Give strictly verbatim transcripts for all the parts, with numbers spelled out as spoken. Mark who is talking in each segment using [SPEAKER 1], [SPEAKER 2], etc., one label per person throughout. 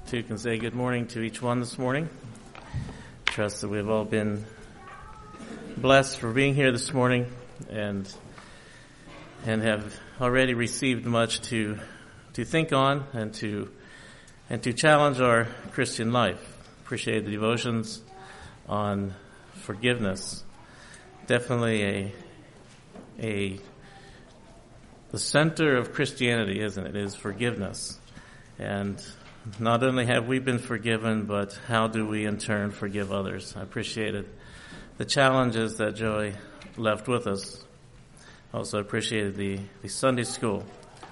[SPEAKER 1] too can say good morning to each one this morning. Trust that we've all been blessed for being here this morning and and have already received much to to think on and to and to challenge our Christian life. Appreciate the devotions on forgiveness. Definitely a a the center of Christianity, isn't it? Is forgiveness. And not only have we been forgiven, but how do we in turn forgive others? I appreciated the challenges that Joey left with us. Also appreciated the, the Sunday school.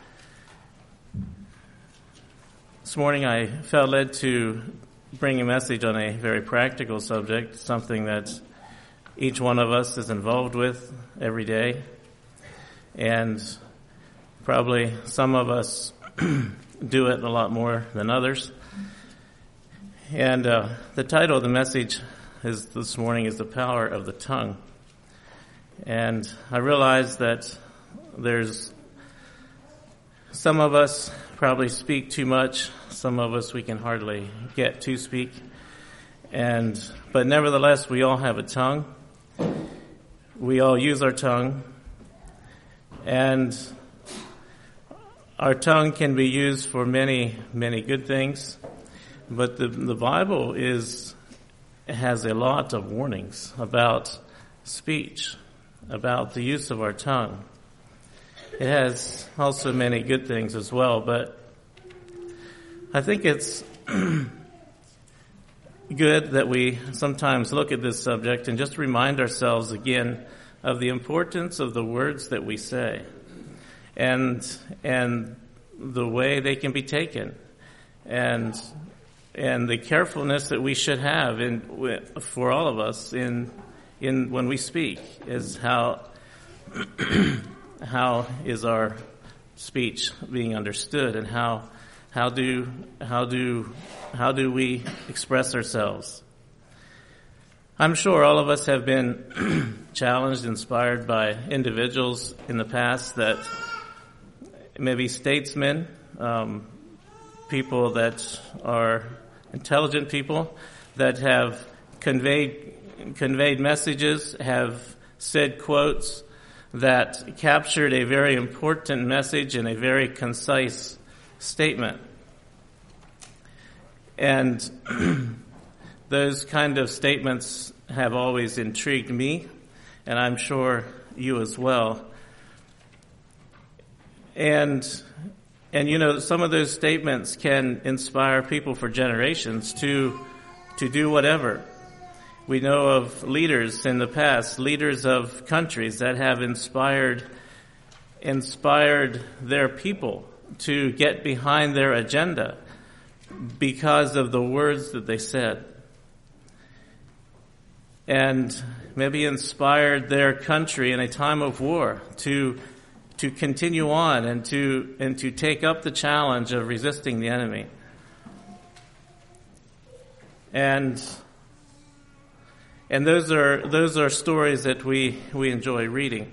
[SPEAKER 1] This morning I felt led to bring a message on a very practical subject, something that each one of us is involved with every day. And probably some of us do it a lot more than others. And uh, the title of the message is this morning is The Power of the Tongue. And I realize that there's some of us probably speak too much. Some of us we can hardly get to speak. And but nevertheless, we all have a tongue. We all use our tongue. And our tongue can be used for many, many good things, but the, the Bible is has a lot of warnings about speech, about the use of our tongue. It has also many good things as well, but I think it's good that we sometimes look at this subject and just remind ourselves again of the importance of the words that we say. And and the way they can be taken, and and the carefulness that we should have in for all of us in in when we speak is how how is our speech being understood, and how how do how do how do we express ourselves? I'm sure all of us have been challenged, inspired by individuals in the past that. Maybe statesmen, um, people that are intelligent people that have conveyed conveyed messages, have said quotes that captured a very important message in a very concise statement. And those kind of statements have always intrigued me, and I'm sure you as well. And, and you know, some of those statements can inspire people for generations to, to do whatever. We know of leaders in the past, leaders of countries that have inspired, inspired their people to get behind their agenda because of the words that they said. And maybe inspired their country in a time of war to to continue on and to and to take up the challenge of resisting the enemy. And and those are those are stories that we, we enjoy reading.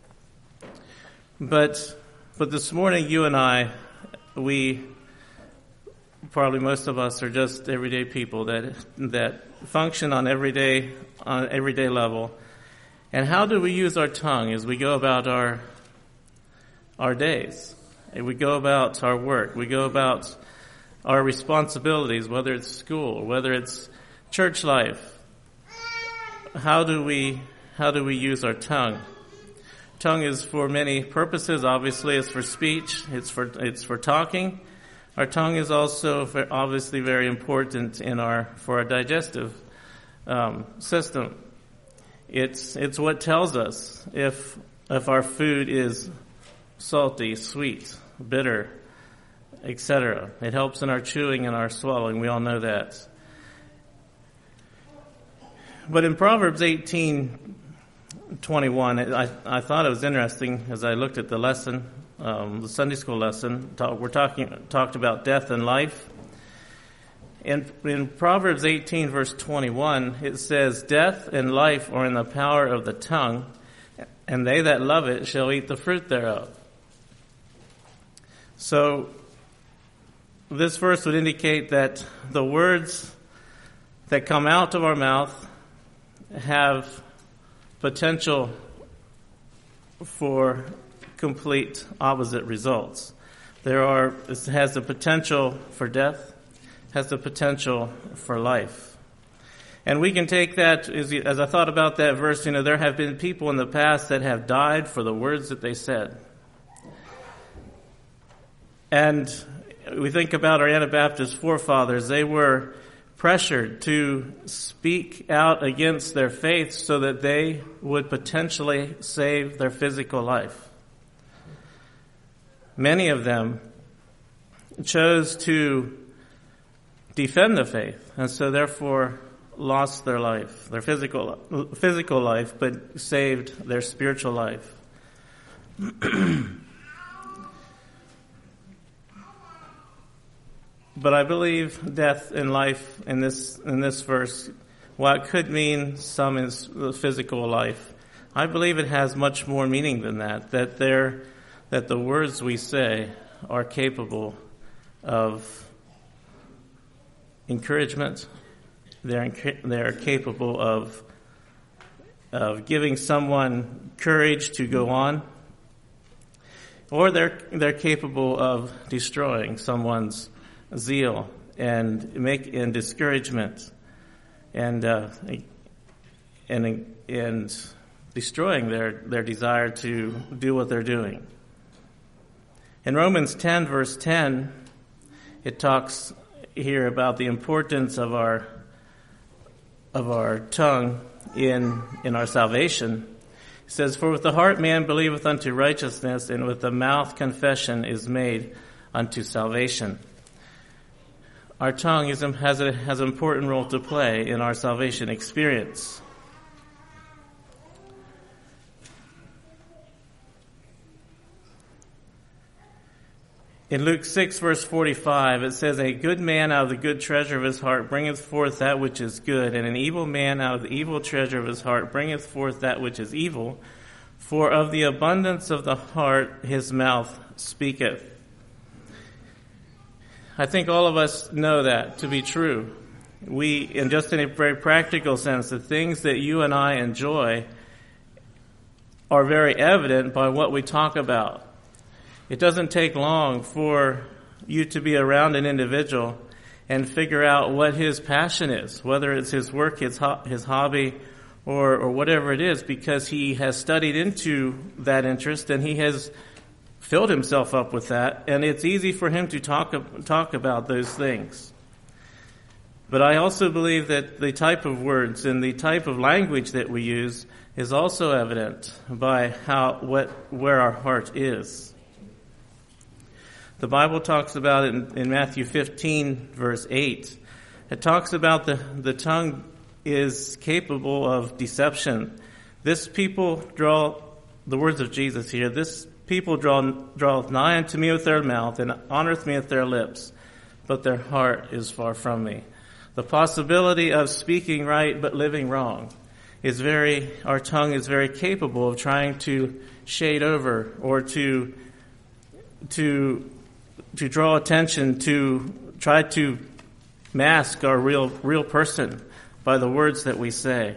[SPEAKER 1] But but this morning you and I, we probably most of us are just everyday people that that function on everyday on everyday level. And how do we use our tongue as we go about our our days? We go about our work. We go about our responsibilities, whether it's school, whether it's church life. How do we, how do we use our tongue? Tongue is for many purposes. Obviously, it's for speech. It's for, it's for talking. Our tongue is also for obviously very important in our, for our digestive, um, system. It's, it's what tells us if, if our food is salty, sweet, bitter, et cetera. It helps in our chewing and our swallowing. We all know that. But in Proverbs eighteen twenty-one, I, I thought it was interesting as I looked at the lesson, um, the Sunday school lesson. Talk, we're talking talked about death and life. In, in Proverbs eighteen, verse twenty-one, it says, "Death and life are in the power of the tongue, and they that love it shall eat the fruit thereof." So this verse would indicate that the words that come out of our mouth have potential for complete opposite results. There are, it has the potential for death, has the potential for life. And we can take that, as, as I thought about that verse, you know, there have been people in the past that have died for the words that they said. And we think about our Anabaptist forefathers. They were pressured to speak out against their faith so that they would potentially save their physical life. Many of them chose to defend the faith, and so therefore lost their life, their physical physical life, but saved their spiritual life. But I believe death and life in this in this verse, while it could mean some is physical life, I believe it has much more meaning than that. That there, that the words we say are capable of encouragement. They're they're capable of of giving someone courage to go on, or they're they're capable of destroying someone's zeal and make and discouragement and uh, and and destroying their their desire to do what they're doing. In Romans ten verse ten, it talks here about the importance of our of our tongue in in our salvation. It says, "For with the heart man believeth unto righteousness, and with the mouth confession is made unto salvation." Our tongue is, has, a, has an important role to play in our salvation experience. In Luke six, verse forty-five, it says, "A good man out of the good treasure of his heart bringeth forth that which is good, and an evil man out of the evil treasure of his heart bringeth forth that which is evil. For of the abundance of the heart his mouth speaketh." I think all of us know that to be true. We, in just in a very practical sense, the things that you and I enjoy are very evident by what we talk about. It doesn't take long for you to be around an individual and figure out what his passion is, whether it's his work, his ho- his hobby, or, or whatever it is, because he has studied into that interest and he has filled himself up with that, and it's easy for him to talk talk about those things. But I also believe that the type of words and the type of language that we use is also evident by how what where our heart is. The Bible talks about it in, in Matthew fifteen, verse eight. It talks about the, the tongue is capable of deception. This people draw, the words of Jesus here, this people draw draweth nigh unto me with their mouth, and honoreth me with their lips, but their heart is far from me. The possibility of speaking right but living wrong is very, our tongue is very capable of trying to shade over or to, to, to draw attention, to try to mask our real, real person by the words that we say.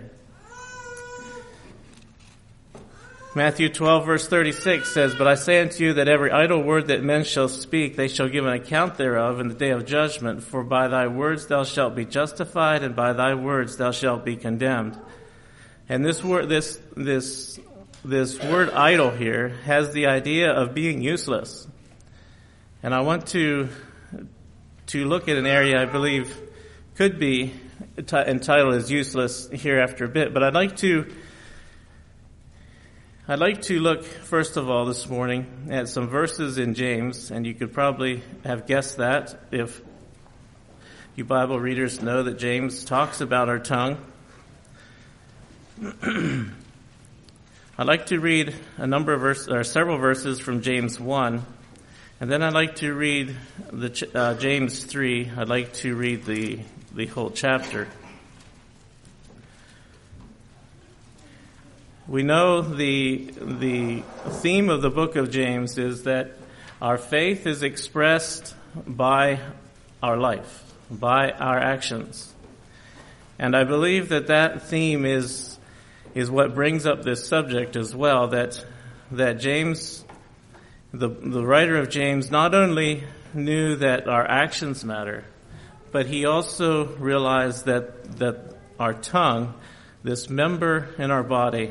[SPEAKER 1] Matthew twelve, verse thirty-six says, "But I say unto you that every idle word that men shall speak, they shall give an account thereof in the day of judgment. For by thy words thou shalt be justified, and by thy words thou shalt be condemned." And this word, this this this word "idle" here has the idea of being useless. And I want to to look at an area I believe could be t- entitled as useless here after a bit. But I'd like to. I'd like to look, first of all, this morning at some verses in James, and you could probably have guessed that if you Bible readers know that James talks about our tongue. I'd like to read a number of verses, or several verses from James one, and then I'd like to read the uh, James three. I'd like to read the the whole chapter. We know the the theme of the book of James is that our faith is expressed by our life, by our actions. And I believe that that theme is is what brings up this subject as well, that that James, the the writer of James, not only knew that our actions matter, but he also realized that that our tongue, this member in our body,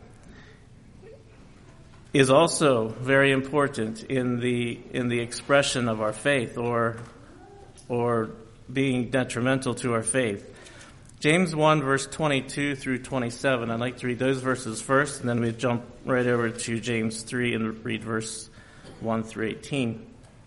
[SPEAKER 1] is also very important in the in the expression of our faith, or or being detrimental to our faith. James one, verse twenty-two through twenty-seven. I'd like to read those verses first, and then we jump right over to James three and read verse one through eighteen.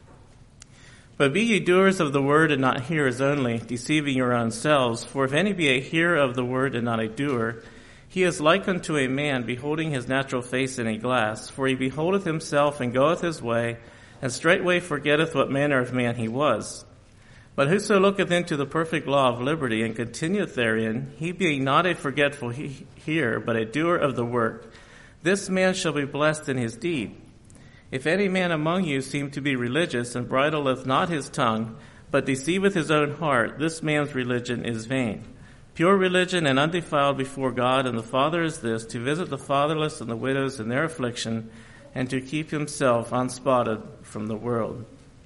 [SPEAKER 1] But be ye doers of the word, and not hearers only, deceiving your own selves. For if any be a hearer of the word, and not a doer, he is like unto a man beholding his natural face in a glass. For he beholdeth himself, and goeth his way, and straightway forgetteth what manner of man he was. But whoso looketh into the perfect law of liberty, and continueth therein, he being not a forgetful he- hearer, but a doer of the work, this man shall be blessed in his deed. If any man among you seem to be religious, and bridleth not his tongue, but deceiveth his own heart, this man's religion is vain. Pure religion and undefiled before God and the Father is this, to visit the fatherless and the widows in their affliction, and to keep himself unspotted from the world.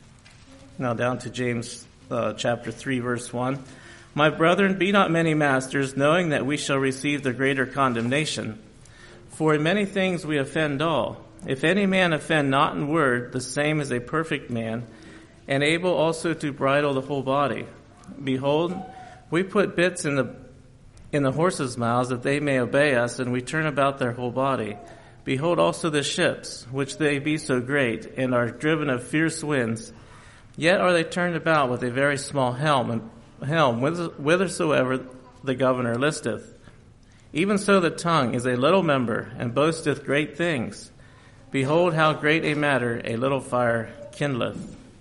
[SPEAKER 1] Now down to James uh, chapter three, verse one. My brethren, be not many masters, knowing that we shall receive the greater condemnation. For in many things we offend all. If any man offend not in word, the same is a perfect man, and able also to bridle the whole body. Behold, we put bits in the in the horses' mouths that they may obey us, and we turn about their whole body. Behold also the ships, which they be so great, and are driven of fierce winds. Yet are they turned about with a very small helm, and helm whithersoever the governor listeth. Even so the tongue is a little member, and boasteth great things. Behold how great a matter a little fire kindleth.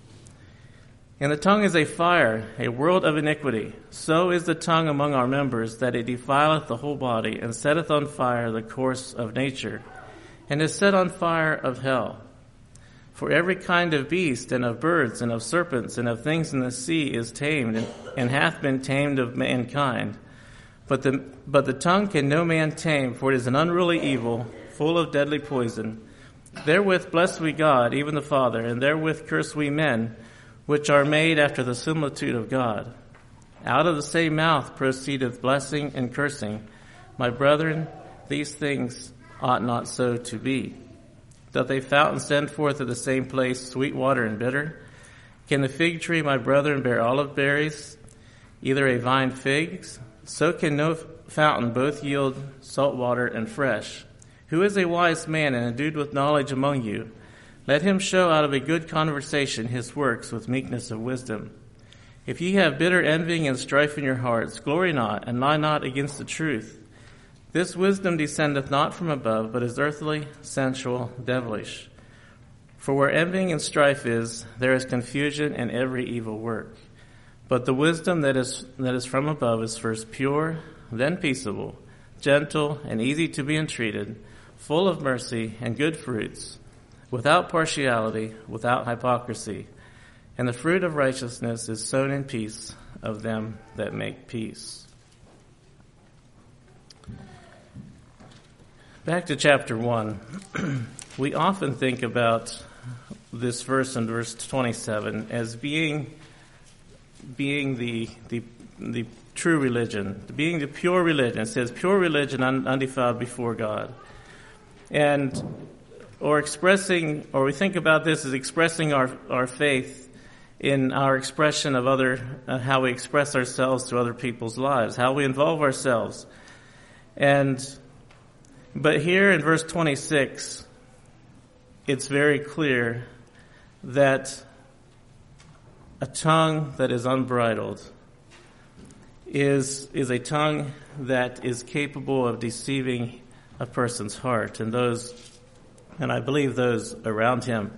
[SPEAKER 1] And the tongue is a fire, a world of iniquity. So is the tongue among our members, that it defileth the whole body, and setteth on fire the course of nature, and is set on fire of hell. For every kind of beast, and of birds, and of serpents, and of things in the sea is tamed, and, and hath been tamed of mankind. But the, but the tongue can no man tame, for it is an unruly evil, full of deadly poison. Therewith bless we God, even the Father, and therewith curse we men, which are made after the similitude of God. Out of the same mouth proceedeth blessing and cursing. My brethren, these things ought not so to be. Doth a fountain send forth at the same place sweet water and bitter? Can the fig tree, my brethren, bear olive berries, either a vine figs? So can no fountain both yield salt water and fresh. Who is a wise man and endued with knowledge among you? Let him show out of a good conversation his works with meekness of wisdom. If ye have bitter envying and strife in your hearts, glory not, and lie not against the truth. This wisdom descendeth not from above, but is earthly, sensual, devilish. For where envying and strife is, there is confusion and every evil work. But the wisdom that is that is from above is first pure, then peaceable, gentle, and easy to be entreated, full of mercy and good fruits, without partiality, without hypocrisy. And the fruit of righteousness is sown in peace of them that make peace. Back to chapter one. We often think about this verse in verse twenty-seven as being being the the the true religion, being the pure religion. It says pure religion undefiled before God. And or expressing, or we think about this as expressing our, our faith in our expression of other, uh, how we express ourselves to other people's lives, how we involve ourselves. And, but here in verse twenty-six, it's very clear that a tongue that is unbridled is, is a tongue that is capable of deceiving a person's heart and those, and I believe those around him.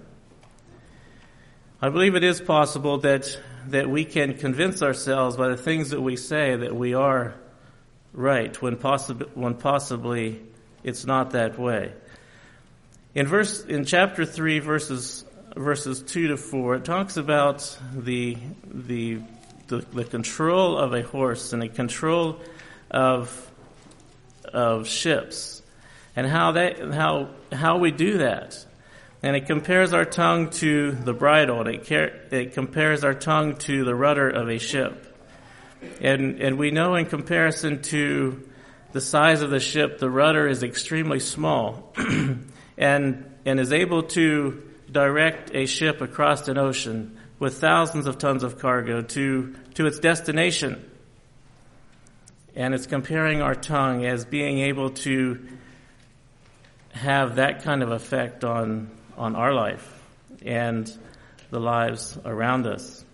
[SPEAKER 1] I believe it is possible that that we can convince ourselves by the things that we say that we are right when possibly when possibly it's not that way. In verse in chapter three, verses verses two to four, it talks about the the the, the control of a horse and the control of of ships, and how that how how we do that. And it compares our tongue to the bridle. And it, car- it compares our tongue to the rudder of a ship. And and we know in comparison to the size of the ship, the rudder is extremely small, and and is able to direct a ship across an ocean with thousands of tons of cargo to to its destination. And it's comparing our tongue as being able to have that kind of effect on on our life and the lives around us.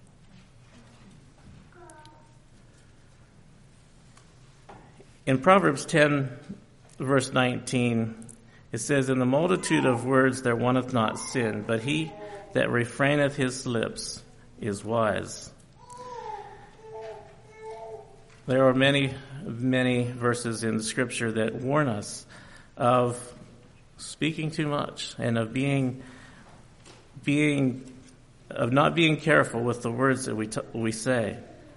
[SPEAKER 1] In Proverbs ten, verse nineteen, it says, "In the multitude of words there wanteth not sin, but he that refraineth his lips is wise." There are many, many verses in the Scripture that warn us of speaking too much and of being, being, of not being careful with the words that we t- we say.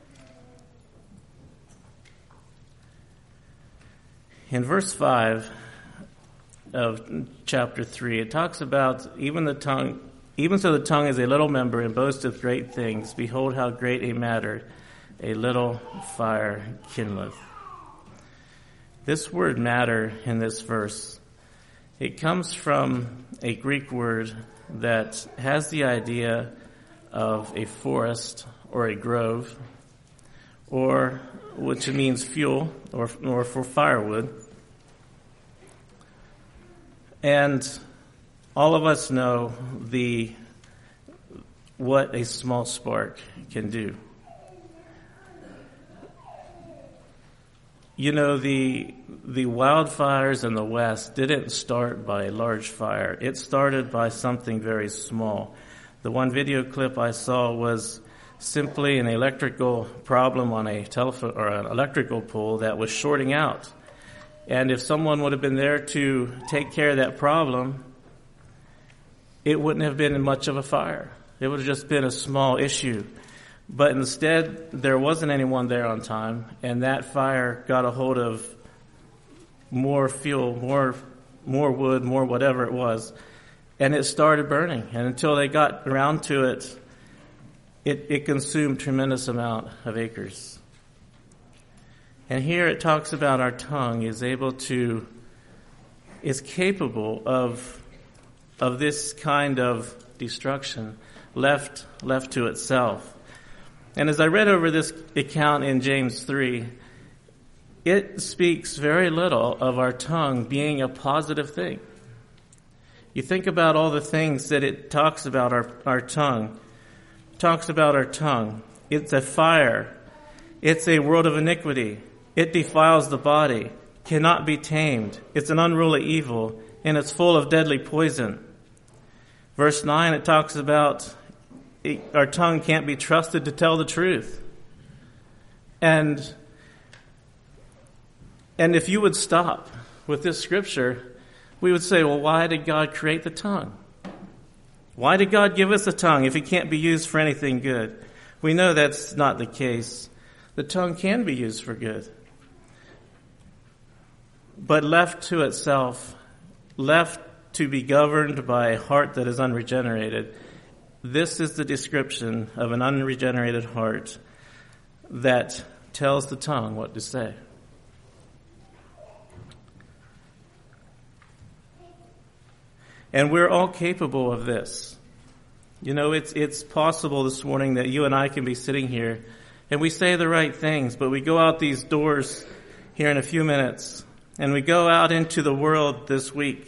[SPEAKER 1] In verse five of chapter three, it talks about even the tongue, even so the tongue is a little member and boasteth great things. Behold, how great a matter a little fire kindleth. This word matter in this verse, it comes from a Greek word that has the idea of a forest or a grove, or which means fuel or, or for firewood. And all of us know the what a small spark can do. You know, the the wildfires in the West didn't start by a large fire. It started by something very small. The one video clip I saw was simply an electrical problem on a telephone or an electrical pole that was shorting out. And if someone would have been there to take care of that problem, it wouldn't have been much of a fire. It would have just been a small issue. But instead, there wasn't anyone there on time, and that fire got a hold of more fuel, more more wood, more whatever it was, and it started burning. And until they got around to it, it, it consumed a tremendous amount of acres. And here it talks about our tongue is able to, is capable of of this kind of destruction left left to itself. And as I read over this account in James three, it speaks very little of our tongue being a positive thing. You think about all the things that it talks about our, our tongue. It talks about our tongue. It's a fire. It's a world of iniquity. It defiles the body, cannot be tamed. It's an unruly evil, and it's full of deadly poison. Verse nine, it talks about it, our tongue can't be trusted to tell the truth. And, and if you would stop with this scripture, we would say, well, why did God create the tongue? Why did God give us a tongue if it can't be used for anything good? We know that's not the case. The tongue can be used for good. But left to itself, left to be governed by a heart that is unregenerated, this is the description of an unregenerated heart that tells the tongue what to say. And we're all capable of this. You know, it's it's possible this morning that you and I can be sitting here and we say the right things, but we go out these doors here in a few minutes and we go out into the world this week.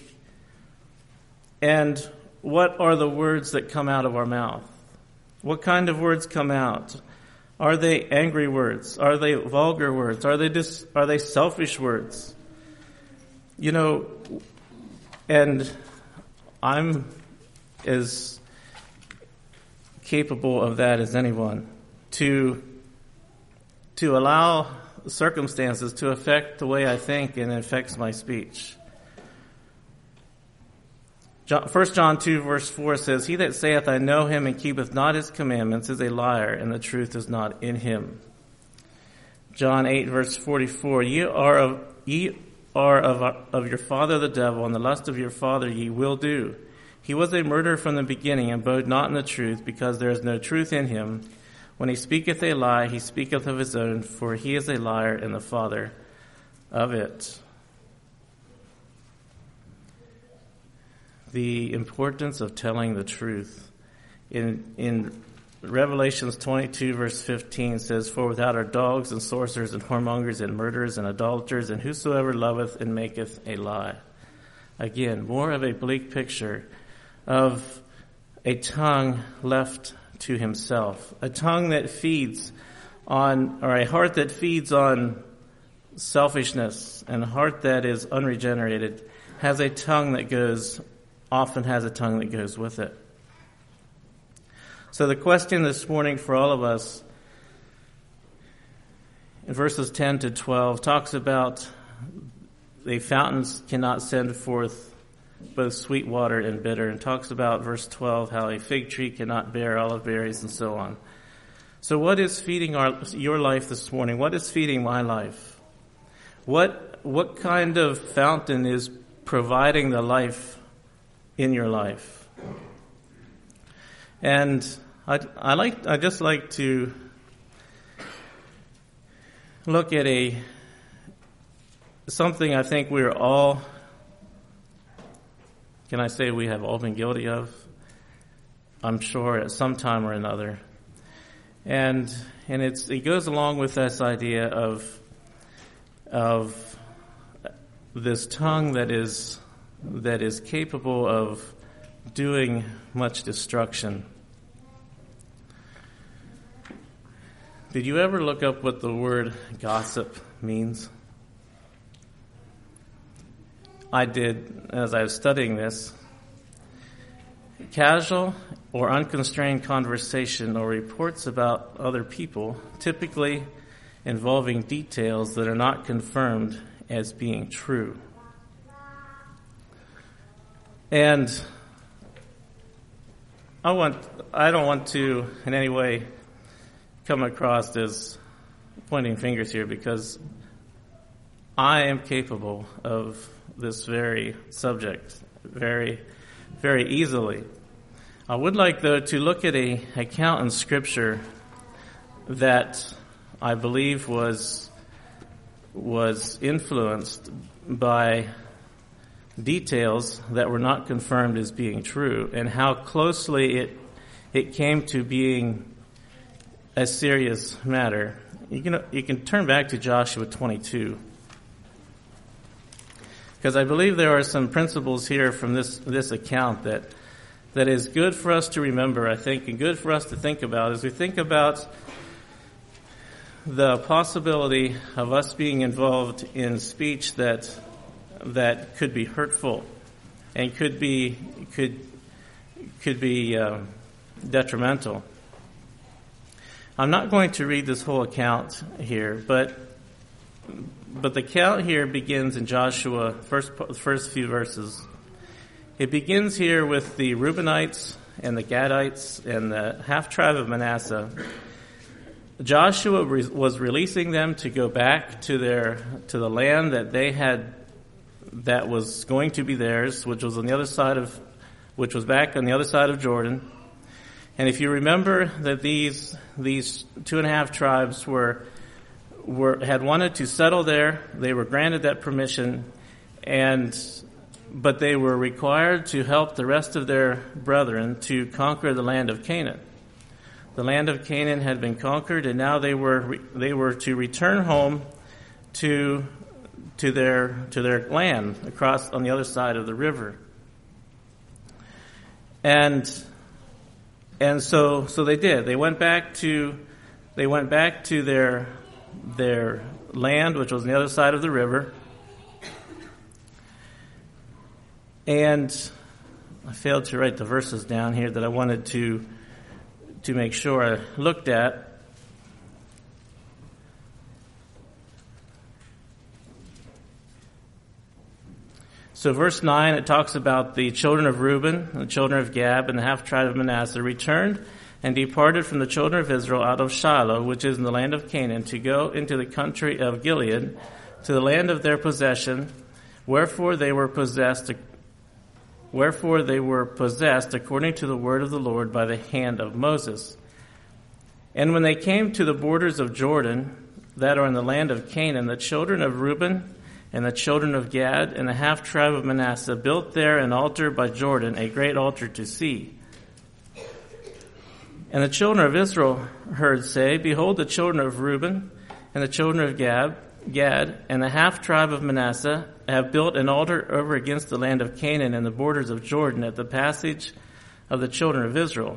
[SPEAKER 1] And what are the words that come out of our mouth? What kind of words come out? Are they angry words? Are they vulgar words? Are they dis- are they selfish words? You know, and I'm as capable of that as anyone, to to allow circumstances to affect the way I think and it affects my speech. John, First John two verse four says, "He that saith, I know him, and keepeth not his commandments, is a liar, and the truth is not in him." John eight verse forty-four, "Ye are of, ye are of, of your father the devil, and the lust of your father ye will do. He was a murderer from the beginning, and abode not in the truth, because there is no truth in him. When he speaketh a lie, he speaketh of his own, for he is a liar and the father of it." The importance of telling the truth. In in Revelations twenty-two verse fifteen says, "For without are dogs and sorcerers and whoremongers and murderers and idolaters and whosoever loveth and maketh a lie." Again, more of a bleak picture of a tongue left to himself, a tongue that feeds on, or a heart that feeds on selfishness, and a heart that is unregenerated has a tongue that goes often has a tongue that goes with it. So the question this morning for all of us in verses ten to twelve talks about the fountains cannot send forth both sweet water and bitter, and talks about verse twelve how a fig tree cannot bear olive berries and so on. So what is feeding our your life this morning? What is feeding my life? What what kind of fountain is providing the life in your life? And I, I like I just like to look at a something I think we're all, can I say we have all been guilty of? I'm sure at some time or another. And and it's it goes along with this idea of of this tongue that is that is capable of doing much destruction. Did you ever look up what the word gossip means? I did as I was studying this. Casual or unconstrained conversation or reports about other people, typically involving details that are not confirmed as being true. And I want I don't want to in any way come across as pointing fingers here, because I am capable of this very subject very, very easily. I would like, though, to look at a account in Scripture that I believe was was influenced by details that were not confirmed as being true, and how closely it it came to being a serious matter. You can you can turn back to Joshua twenty-two, because I believe there are some principles here from this this account that that is good for us to remember, I think, and good for us to think about as we think about the possibility of us being involved in speech that that could be hurtful and could be could could be uh, detrimental. I'm not going to read this whole account here, but but the account here begins in Joshua, first first few verses. It begins here with the Reubenites and the Gadites and the half tribe of Manasseh. Joshua re- was releasing them to go back to their to the land that they had, that was going to be theirs, which was on the other side of, which was back on the other side of Jordan. And if you remember that these these two and a half tribes were were had wanted to settle there, they were granted that permission, and but they were required to help the rest of their brethren to conquer the land of Canaan. The land of Canaan had been conquered, and now they were they were to return home to to their to their land across on the other side of the river. And and so so they did. They went back to they went back to their their land, which was on the other side of the river. And I failed to write the verses down here that I wanted to to make sure I looked at. So verse nine, it talks about the children of Reuben, the children of Gad, and the half tribe of Manasseh returned and departed from the children of Israel out of Shiloh, which is in the land of Canaan, to go into the country of Gilead, to the land of their possession. Wherefore they were possessed, wherefore they were possessed according to the word of the Lord by the hand of Moses. And when they came to the borders of Jordan, that are in the land of Canaan, the children of Reuben and the children of Gad and the half tribe of Manasseh built there an altar by Jordan, a great altar to see. And the children of Israel heard say, Behold, the children of Reuben and the children of Gad, Gad and the half tribe of Manasseh have built an altar over against the land of Canaan and the borders of Jordan at the passage of the children of Israel.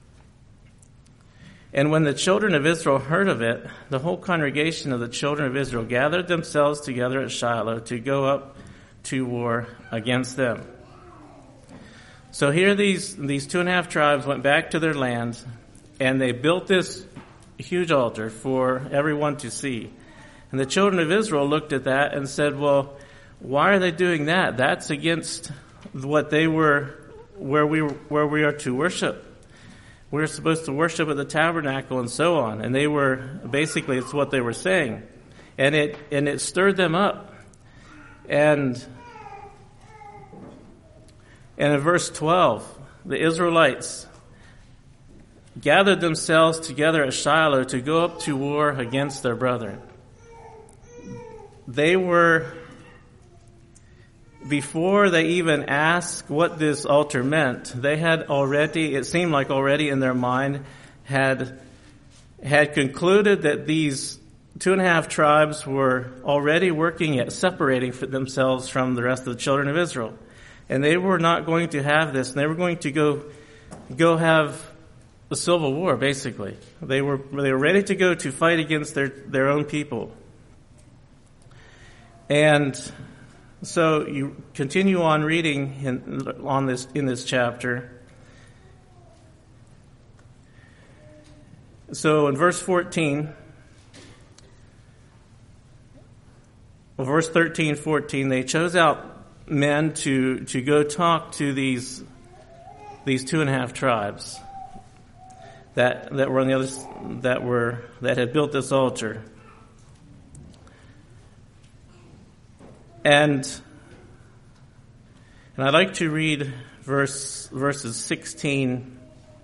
[SPEAKER 1] And when the children of Israel heard of it, the whole congregation of the children of Israel gathered themselves together at Shiloh to go up to war against them. So here these, these two and a half tribes went back to their land, and they built this huge altar for everyone to see. And the children of Israel looked at that and said, well, why are they doing that? That's against what they were, where we, where we are to worship. We're supposed to worship at the tabernacle and so on. And they were, basically it's what they were saying. And it, and it stirred them up. And, and in verse twelve, the Israelites gathered themselves together at Shiloh to go up to war against their brethren. They were, before they even asked what this altar meant, they had already, it seemed like already in their mind, had had concluded that these two and a half tribes were already working at separating themselves from the rest of the children of Israel. And they were not going to have this. And they were going to go go have a civil war, basically. They were they were ready to go to fight against their, their own people. And so you continue on reading in, on this in this chapter. So in verse fourteen, well, verse thirteen, fourteen, they chose out men to to go talk to these these two and a half tribes that that were on the other that were that had built this altar. And and I'd like to read verse verses sixteen,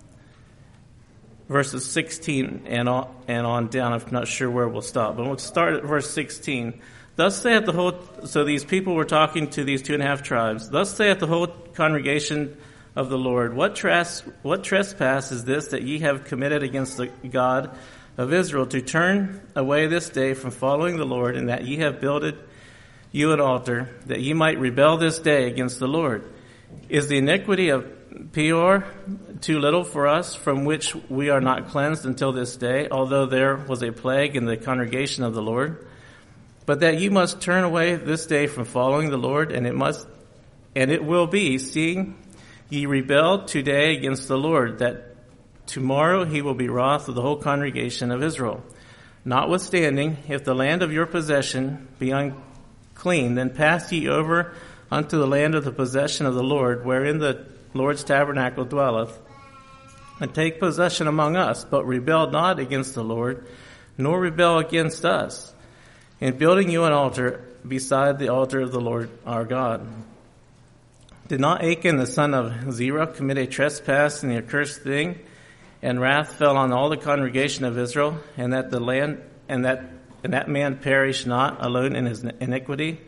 [SPEAKER 1] verses sixteen and on, and on down. I'm not sure where we'll stop, but we'll start at verse sixteen. Thus saith the whole. So these people were talking to these two and a half tribes. Thus saith the whole congregation of the Lord: What tres what trespass is this that ye have committed against the God of Israel, to turn away this day from following the Lord, and that ye have builded you an altar, that ye might rebel this day against the Lord? Is the iniquity of Peor too little for us, from which we are not cleansed until this day, although there was a plague in the congregation of the Lord? But that ye must turn away this day from following the Lord, and it must, and it will be, seeing ye rebelled today against the Lord, that tomorrow he will be wroth with the whole congregation of Israel. Notwithstanding, if the land of your possession be unclean, then pass ye over unto the land of the possession of the Lord, wherein the Lord's tabernacle dwelleth, and take possession among us, but rebel not against the Lord, nor rebel against us, in building you an altar beside the altar of the Lord our God. Did not Achan the son of Zerah commit a trespass in the accursed thing, and wrath fell on all the congregation of Israel, and that the land and that and that man perish not alone in his iniquity?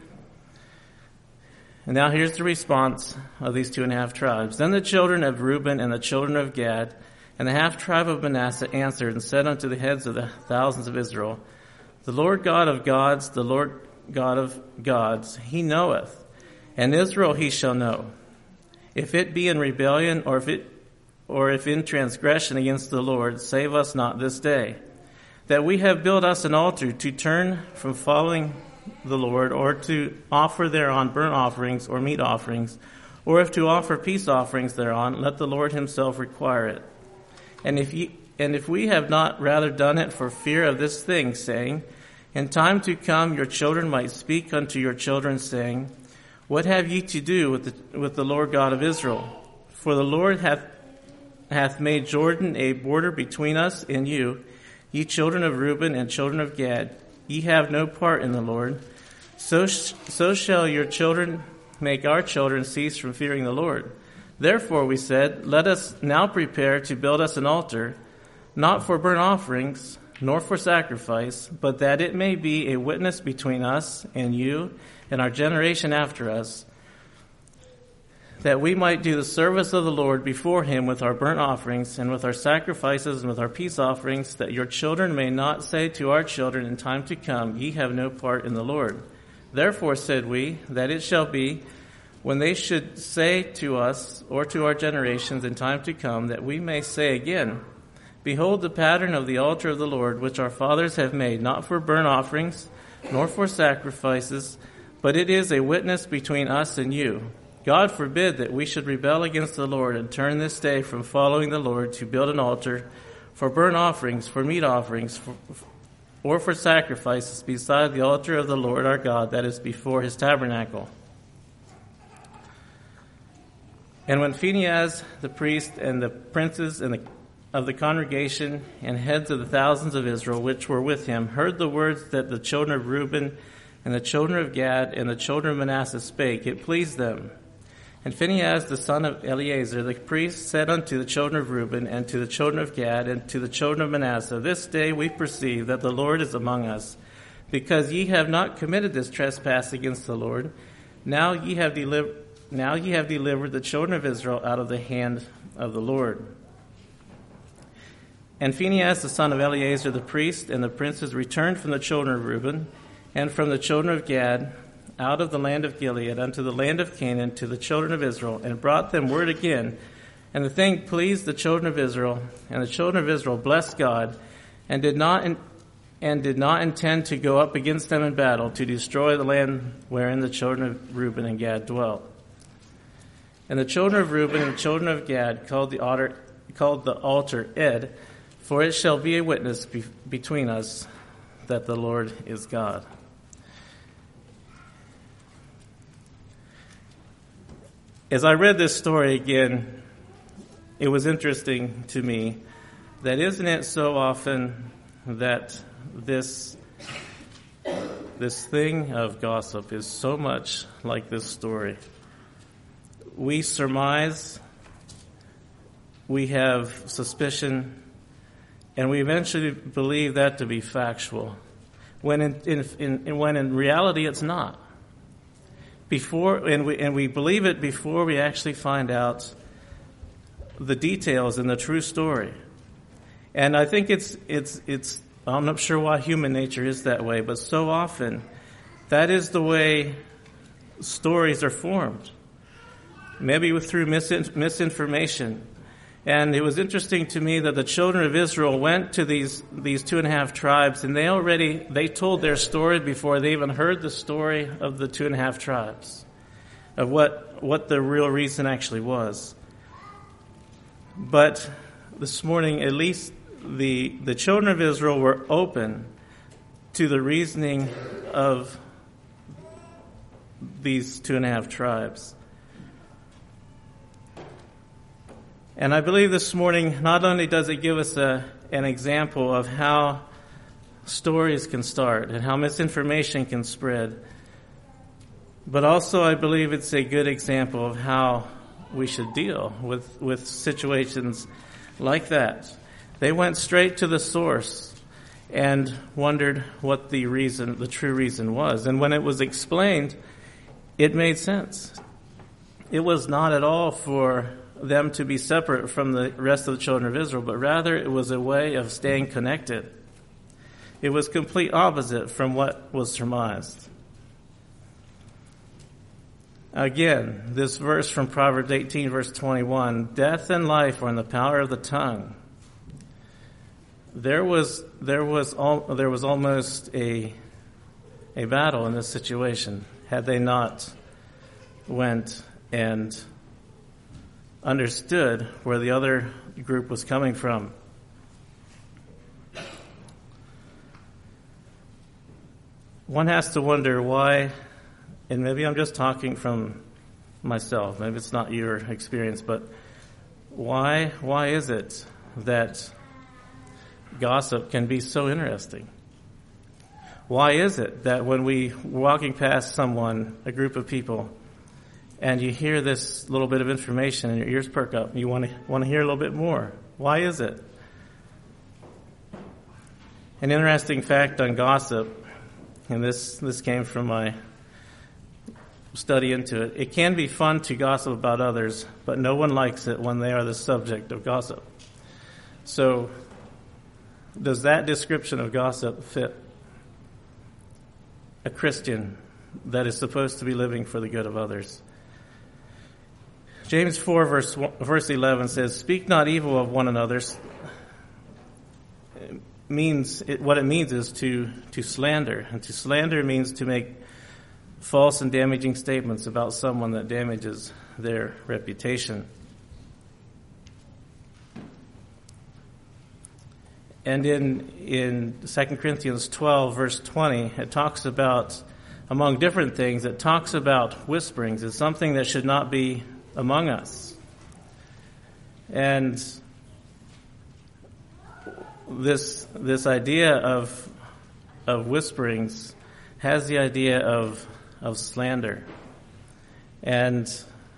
[SPEAKER 1] And now here's the response of these two and a half tribes. Then the children of Reuben and the children of Gad and the half tribe of Manasseh answered and said unto the heads of the thousands of Israel: The Lord God of gods, the Lord God of gods, he knoweth, and Israel he shall know. If it be in rebellion, or if it, or if in transgression against the Lord, save us not this day, that we have built us an altar to turn from following the Lord, or to offer thereon burnt offerings or meat offerings, or if to offer peace offerings thereon, let the Lord himself require it. And if ye, and if we have not rather done it for fear of this thing, saying, in time to come your children might speak unto your children, saying, What have ye to do with the, with the Lord God of Israel? For the Lord hath, hath made Jordan a border between us and you, ye children of Reuben and children of Gad. Ye have no part in the Lord. So, sh- so shall your children make our children cease from fearing the Lord. Therefore we said, let us now prepare to build us an altar, not for burnt offerings, nor for sacrifice, but that it may be a witness between us and you and our generation after us, that we might do the service of the Lord before him with our burnt offerings and with our sacrifices and with our peace offerings, that your children may not say to our children in time to come, ye have no part in the Lord. Therefore said we, that it shall be, when they should say to us or to our generations in time to come, that we may say again, behold the pattern of the altar of the Lord, which our fathers have made, not for burnt offerings, nor for sacrifices, but it is a witness between us and you. God forbid that we should rebel against the Lord and turn this day from following the Lord to build an altar for burnt offerings, for meat offerings, for, or for sacrifices beside the altar of the Lord our God that is before his tabernacle. And when Phinehas the priest and the princes and the, of the congregation and heads of the thousands of Israel which were with him heard the words that the children of Reuben and the children of Gad and the children of Manasseh spake, it pleased them. And Phinehas the son of Eleazar the priest said unto the children of Reuben and to the children of Gad and to the children of Manasseh, this day we perceive that the Lord is among us, because ye have not committed this trespass against the Lord. Now ye have delivered Now ye have delivered the children of Israel out of the hand of the Lord. And Phinehas the son of Eleazar the priest and the princes returned from the children of Reuben and from the children of Gad out of the land of Gilead unto the land of Canaan to the children of Israel, and brought them word again. And the thing pleased the children of Israel, and the children of Israel blessed God, and did not in, and did not intend to go up against them in battle to destroy the land wherein the children of Reuben and Gad dwelt. And the children of Reuben and the children of Gad called the altar, called the altar Ed, for it shall be a witness be, between us that the Lord is God. As I read this story again, it was interesting to me that isn't it so often that this this thing of gossip is so much like this story. We surmise, we have suspicion, and we eventually believe that to be factual, when in, in, in when in reality it's not. Before and we and we believe it before we actually find out the details and the true story. And I think it's it's it's I'm not sure why human nature is that way, but so often that is the way stories are formed. Maybe through misin- misinformation. And it was interesting to me that the children of Israel went to these these two and a half tribes, and they already they told their story before they even heard the story of the two and a half tribes, of what what the real reason actually was. But this morning, at least the the children of Israel were open to the reasoning of these two and a half tribes. And I believe this morning, not only does it give us a, an example of how stories can start and how misinformation can spread, but also I believe it's a good example of how we should deal with, with situations like that. They went straight to the source and wondered what the reason, the true reason was. And when it was explained, it made sense. It was not at all for them to be separate from the rest of the children of Israel, but rather it was a way of staying connected. It was complete opposite from what was surmised. Again, this verse from Proverbs eighteen, verse twenty-one, death and life are in the power of the tongue. There was there was all, there was almost a a battle in this situation had they not went and understood where the other group was coming from. One has to wonder why and maybe I'm just talking from myself, maybe it's not your experience, but why why is it that gossip can be so interesting? Why is it that when we we're walking past someone, a group of people, and you hear this little bit of information and your ears perk up and you want to want to hear a little bit more? Why is it? An interesting fact on gossip, and this, this came from my study into it. It can be fun to gossip about others, but no one likes it when they are the subject of gossip. So, does that description of gossip fit a Christian that is supposed to be living for the good of others? James four verse verse eleven says, "Speak not evil of one another." It means it, what it means is to to slander, and to slander means to make false and damaging statements about someone that damages their reputation. And in in Second Corinthians twelve, verse twenty, it talks about, among different things, it talks about whisperings. It's something that should not be among us. And this this idea of of whisperings has the idea of of slander. And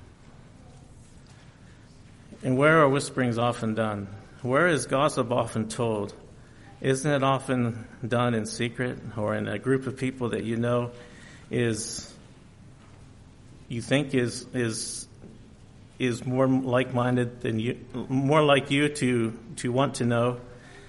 [SPEAKER 1] and where are whisperings often done? Where is gossip often told? Isn't it often done in secret or in a group of people that you know is, you think is is is more like-minded than you, more like you to to want to know?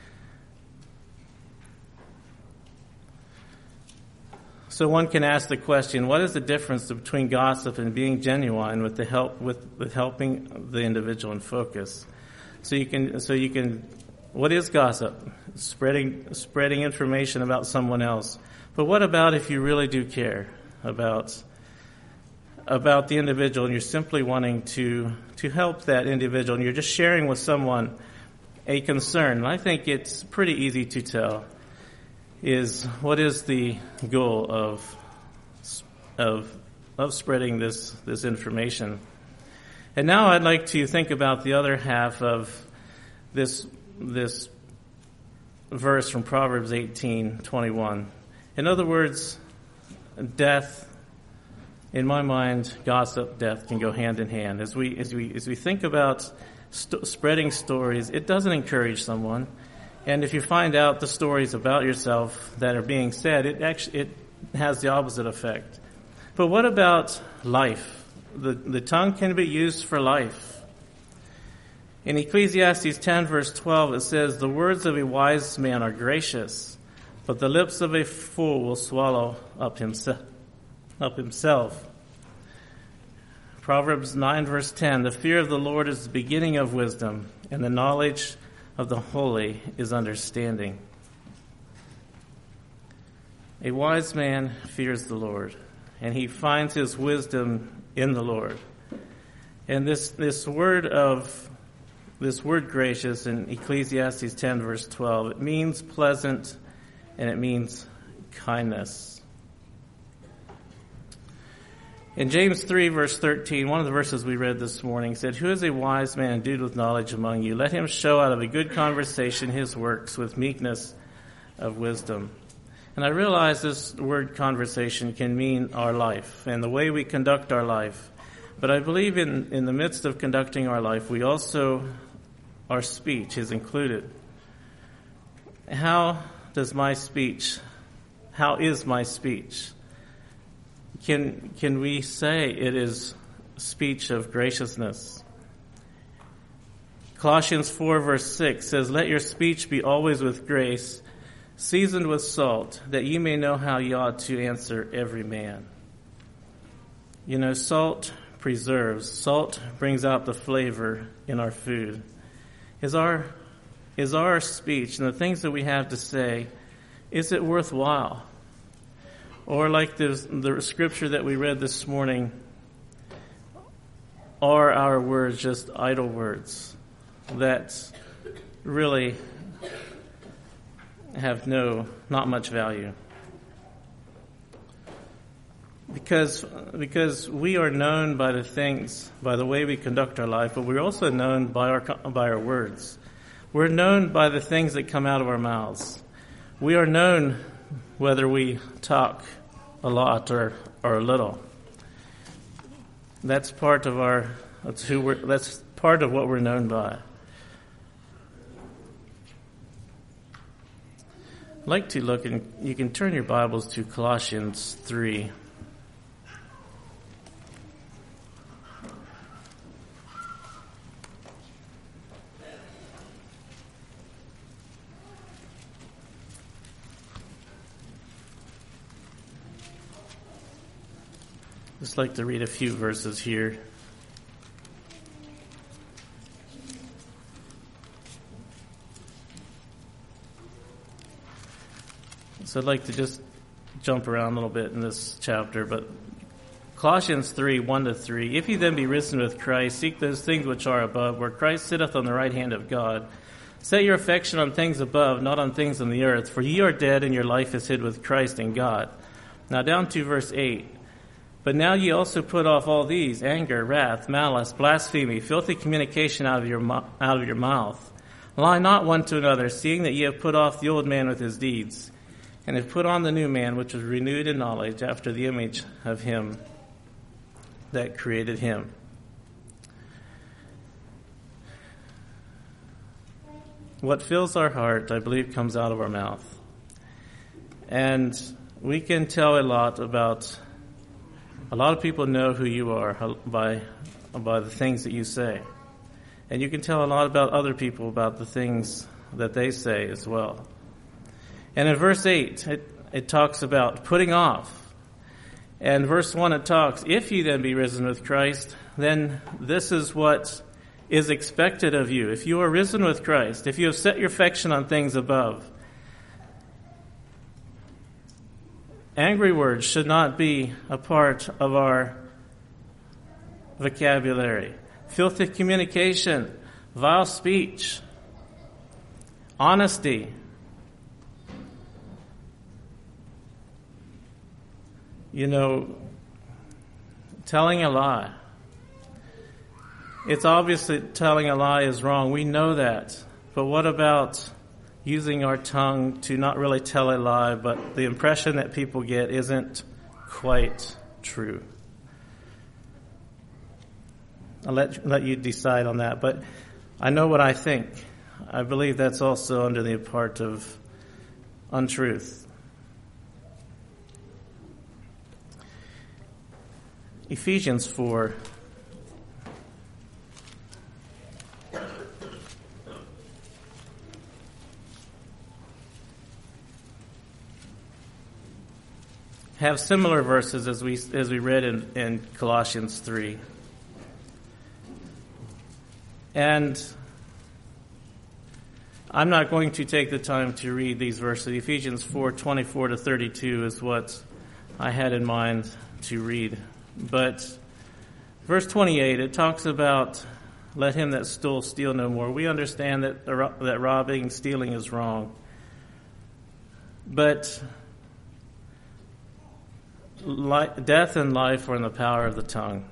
[SPEAKER 1] So one can ask the question: what is the difference between gossip and being genuine with the help with, with helping the individual in focus? So you can, so you can, what is gossip? Spreading, spreading information about someone else. But what about if you really do care about, about the individual and you're simply wanting to, to help that individual and you're just sharing with someone a concern? And I think it's pretty easy to tell is what is the goal of, of, of spreading this, this information. And now I'd like to think about the other half of this this verse from Proverbs eighteen twenty-one. In other words, death, in my mind, gossip, death can go hand in hand. As we as we as we think about st- spreading stories, it doesn't encourage someone. And if you find out the stories about yourself that are being said, it actually it has the opposite effect. But what about life? The, the tongue can be used for life. In Ecclesiastes ten, verse twelve, it says, "The words of a wise man are gracious, but the lips of a fool will swallow up himself." Up himself. Proverbs nine, verse ten, "The fear of the Lord is the beginning of wisdom, and the knowledge of the holy is understanding." A wise man fears the Lord, and he finds his wisdom in the Lord. And this this word of this word gracious in Ecclesiastes ten verse twelve, it means pleasant and it means kindness. In James three verse thirteen, one of the verses we read this morning said, "Who is a wise man endued with knowledge among you? Let him show out of a good conversation his works with meekness of wisdom." And I realize this word conversation can mean our life and the way we conduct our life. But I believe in, in the midst of conducting our life, we also, our speech is included. How does my speech, how is my speech? Can, can we say it is speech of graciousness? Colossians four verse six says, "Let your speech be always with grace, seasoned with salt, that you may know how you ought to answer every man." You know, salt preserves. Salt brings out the flavor in our food. Is our is our speech and the things that we have to say, is it worthwhile? Or like the, the scripture that we read this morning, are our words just idle words that really have no, not much value? Because because we are known by the things, by the way we conduct our life, but we're also known by our by our words. We're known by the things that come out of our mouths. We are known whether we talk a lot or, or a little. That's part of our that's who we're that's part of what we're known by. I'd like to look, and you can turn your Bibles to Colossians three. Just like to read a few verses here. So I'd like to just jump around a little bit in this chapter, but Colossians three, one to three. If you then be risen with Christ, seek those things which are above, where Christ sitteth on the right hand of God. Set your affection on things above, not on things on the earth, for ye are dead, and your life is hid with Christ in God. Now down to verse eight. But now ye also put off all these, anger, wrath, malice, blasphemy, filthy communication out of your out of your mouth. Lie not one to another, seeing that ye have put off the old man with his deeds, and have put on the new man, which is renewed in knowledge after the image of him that created him. What fills our heart, I believe, comes out of our mouth. And we can tell a lot about A lot of people know who you are by by the things that you say. And you can tell a lot about other people about the things that they say as well. And in verse eight, it, it talks about putting off. And verse one, it talks, if you then be risen with Christ, then this is what is expected of you. If you are risen with Christ, if you have set your affection on things above, angry words should not be a part of our vocabulary. Filthy communication, vile speech, honesty. You know, telling a lie. It's obvious that telling a lie is wrong. We know that. But what about using our tongue to not really tell a lie, but the impression that people get isn't quite true? I'll let, let you decide on that, but I know what I think. I believe that's also under the part of untruth. Ephesians four. Have similar verses as we as we read in, in Colossians three. And I'm not going to take the time to read these verses. Ephesians four, twenty-four to thirty-two is what I had in mind to read. But verse twenty-eight, it talks about, let him that stole steal no more. We understand that that robbing, stealing is wrong. But death and life are in the power of the tongue.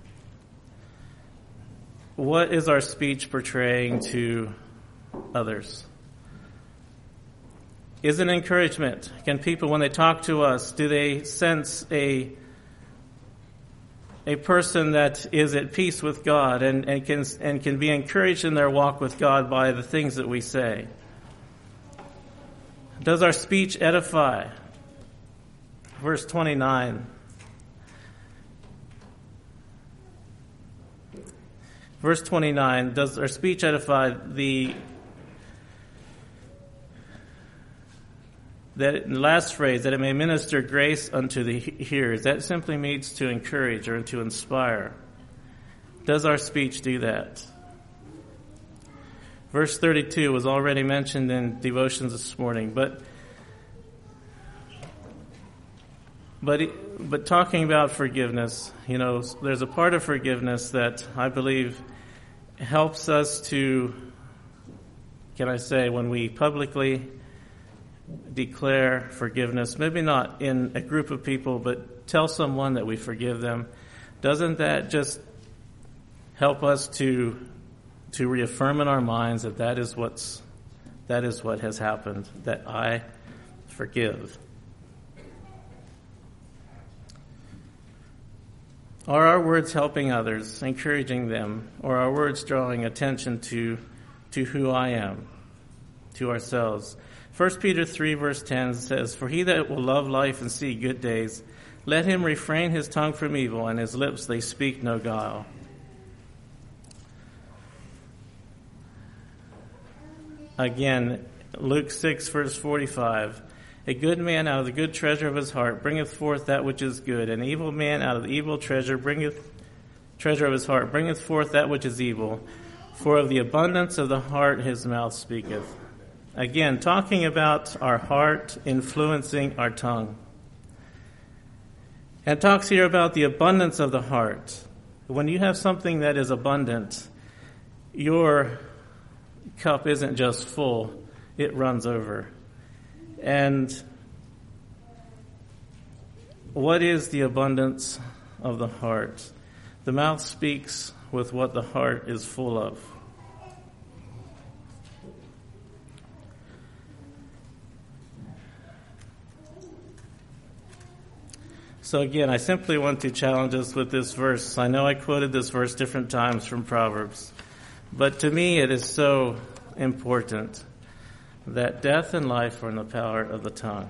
[SPEAKER 1] What is our speech portraying to others? Is it encouragement? Can people, when they talk to us, do they sense a a person that is at peace with God and, and can and can be encouraged in their walk with God by the things that we say? Does our speech edify? Verse twenty-nine. Verse twenty-nine, does our speech edify? The that last phrase, that it may minister grace unto the hearers, that simply means to encourage or to inspire. Does our speech do that? Verse thirty-two was already mentioned in devotions this morning, but But but talking about forgiveness, you know, there's a part of forgiveness that I believe helps us to, can I say, when we publicly declare forgiveness, maybe not in a group of people, but tell someone that we forgive them, doesn't that just help us to to reaffirm in our minds that that is what's that is what has happened, that I forgive? Are our words helping others, encouraging them, or are our words drawing attention to to who I am, to ourselves? First Peter three verse ten says, "For he that will love life and see good days, let him refrain his tongue from evil, and his lips they speak no guile." Again, Luke six verse forty-five, "A good man out of the good treasure of his heart bringeth forth that which is good, and an evil man out of the evil treasure bringeth treasure of his heart bringeth forth that which is evil. For of the abundance of the heart his mouth speaketh." Again, talking about our heart influencing our tongue. And talks here about the abundance of the heart. When you have something that is abundant, your cup isn't just full, it runs over. And what is the abundance of the heart? The mouth speaks with what the heart is full of. So again, I simply want to challenge us with this verse. I know I quoted this verse different times from Proverbs, but to me it is so important that death and life are in the power of the tongue.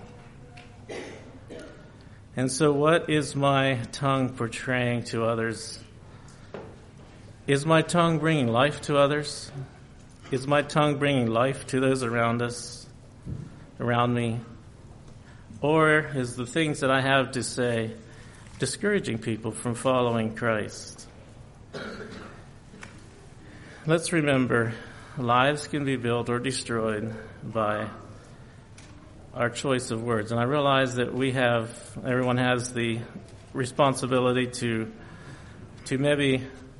[SPEAKER 1] And so what is my tongue portraying to others? Is my tongue bringing life to others? Is my tongue bringing life to those around us, around me? Or is the things that I have to say discouraging people from following Christ? Let's remember, lives can be built or destroyed by our choice of words. And I realize that we have, everyone has the responsibility to, to maybe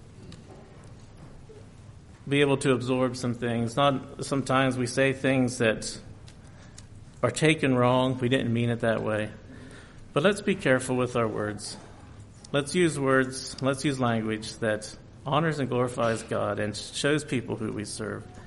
[SPEAKER 1] be able to absorb some things. Not sometimes we say things that are taken wrong. We didn't mean it that way. But let's be careful with our words. Let's use words, let's use language that honors and glorifies God and shows people who we serve.